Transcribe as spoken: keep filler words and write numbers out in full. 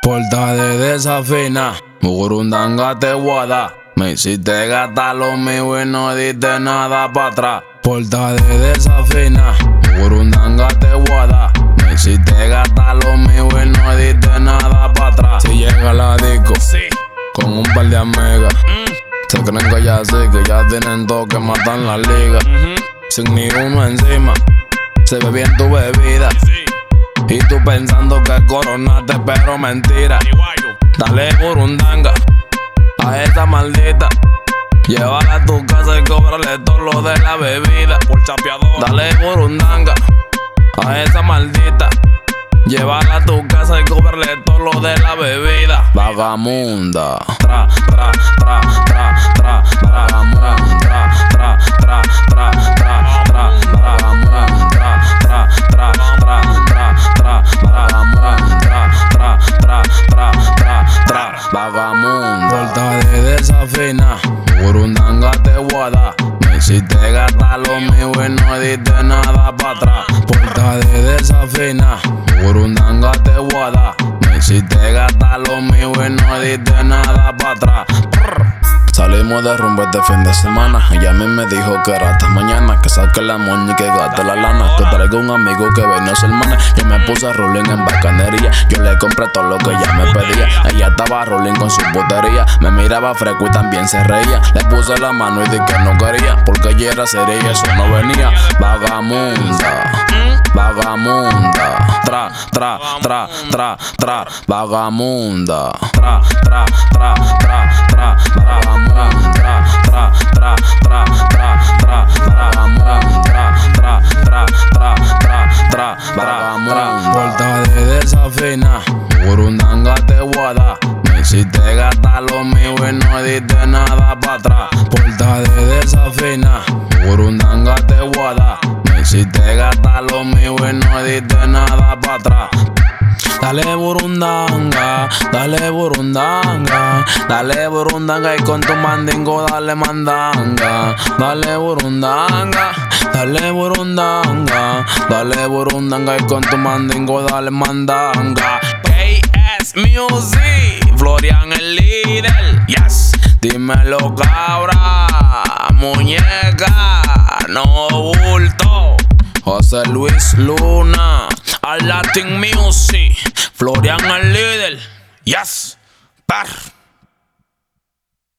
Porta de desafina, Mugurundanga te guada. Me hiciste gastar lo mío y no diste nada para atrás. Porta de desafina, Mugurundanga te guada. Me hiciste gastar lo mío y no diste nada para atrás. Si llega la disco, sí, con un par de amigas, mm. se creen que ya sí, que ya tienen todo, que matan la liga. Mm-hmm. Sin ni uno encima, se ve bien tu bebida. Sí. Y tú pensando que coronaste, pero mentira. Dale burundanga a esa maldita. Llévala a tu casa y cóbrale todo lo de la bebida. Por chapeador. Dale burundanga a esa maldita. Llévala a tu casa y cóbrale todo lo de la bebida. Vagamunda. Tra, tra, tra, tra, tra, vagamunda. Tra, tra, tra, tra, tra, tra, vagamunda. Tra, tra, tra, tra, tra, tra, vagamunda. Tra, tra, tra, tra, tra, tra, vagamunda. Porta de desafina, Mugurundanga te guada. Me hiciste gastar lo mío y no diste nada para atrás. Porta de desafina, Mugurundanga te guada. Me hiciste gastar lo mío y no diste nada para atrás. Salimos de rumbo este fin de semana. Ella a mí me dijo que era hasta mañana, que saque la moña y que gaste la lana. Que traigo un amigo que vino su hermana. Yo me puse rolling en bacanería. Yo le compré todo lo que ella me pedía. Ella estaba rolling con su botería. Me miraba fresco y también se reía. Le puse la mano y dije que no quería, porque ella era seria y eso no venía. Vagamunda, vagamunda. Tra, tra, tra, tra, tra, vagamunda. Tra, tra, tra, tra, tra, vagamunda. Tra, tra, tra, tra, tra, tra, vagamunda. Tra, tra, tra, tra, tra, tra, vagamunda. Porta de desafina, Mugurundanga te guada. Me hiciste gastar lo mío y no diste nada para atrás. Porta de desafina, Mugurundanga te guada. Me hiciste gastar lo mío y no diste nada para atrás. Dale burundanga, dale burundanga, dale burundanga y con tu mandingo dale mandanga. Dale burundanga, dale burundanga, dale burundanga y con tu mandingo dale mandanga. K S Music, Florian el líder, yes. Dímelo cabra, muñeca, no bulto. José Luis Luna, al Latin Music, Florian el líder, yes, par.